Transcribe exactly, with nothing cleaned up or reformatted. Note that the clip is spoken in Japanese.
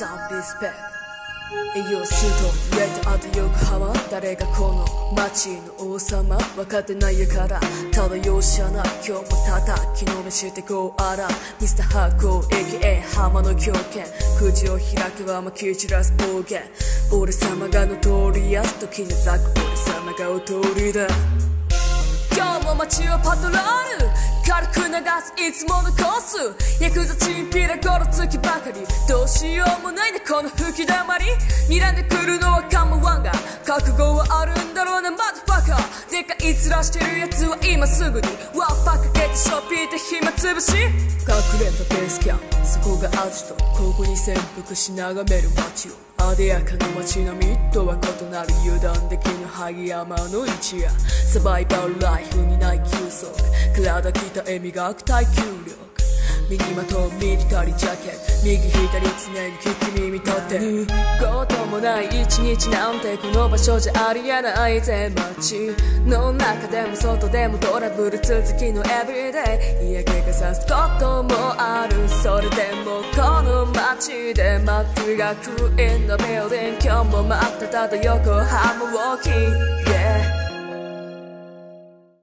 some respect 栄養スートレッドあと横浜誰がこの街の王様分かってないやからただ容赦ない今日も叩きのめしてこうあらミスターハーコー エーケーエー 浜の狂犬口を開けばまき散らす暴言俺様がノトリアス時にザク俺様がおとりだ今日も街をパトロール軽く流すいつものコースヤクザチンピラゴロつきばかりどうしようもないねこの吹き溜まり睨んでくるのはカモワンが覚悟はあるんだろうなマドファカーでかい面してるやつは今すぐにワッパかけてショッピーで暇つぶし隠れたベースキャンプそこがアジトここに潜伏し眺める街をあでやかな街並みとは異なる油断できぬ萩山の一夜サバイバルライフにない休息体鍛え磨く耐久力身にまとうミリタリージャケット右左常に聞き耳立ってることもない一日なんてこの場所じゃありえないぜ街の中でも外でもトラブル続きのエブリデイ嫌気がさすこともあるそれでもこの街で待ってが来る In the building 今日も待ってただ横浜ウォーキング、yeah